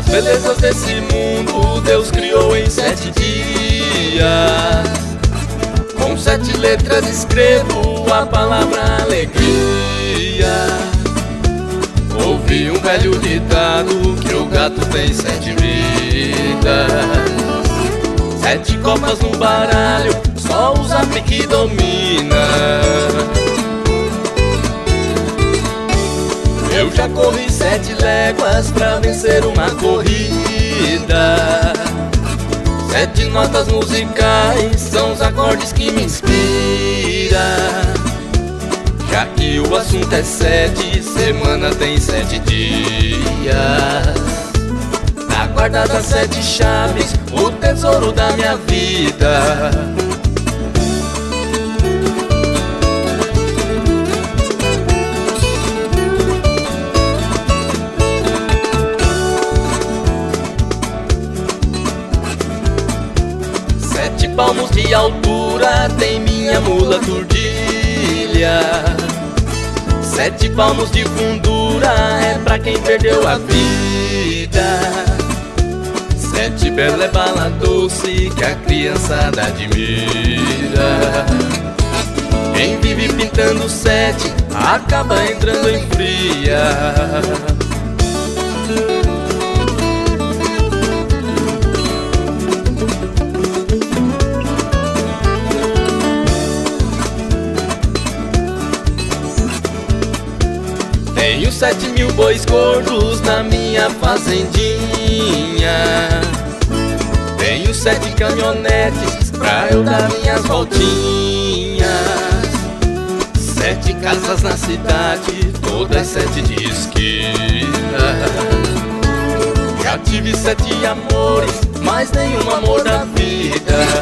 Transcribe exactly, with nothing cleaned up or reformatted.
As belezas desse mundo Deus criou em sete dias. Com sete letras escrevo a palavra alegria. Ouvi um velho ditado que o gato tem sete vidas. Sete copas no baralho, só o Zap que domina. Eu já corri sete léguas pra vencer uma corrida. Sete notas musicais são os acordes que me inspiram. Já que o assunto é sete, semana tem sete dias. Na guarda das sete chaves, o tesouro da minha vida. Sete palmos de altura tem minha mula turdilha. Sete palmos de fundura é pra quem perdeu a vida. Sete bela é bala doce que a criançada admira. Quem vive pintando sete acaba entrando em fria. Tenho sete mil bois gordos na minha fazendinha. Tenho sete caminhonetes pra eu dar minhas voltinhas. Sete casas na cidade, todas sete de esquina. Já tive sete amores, mas nenhum amor da vida.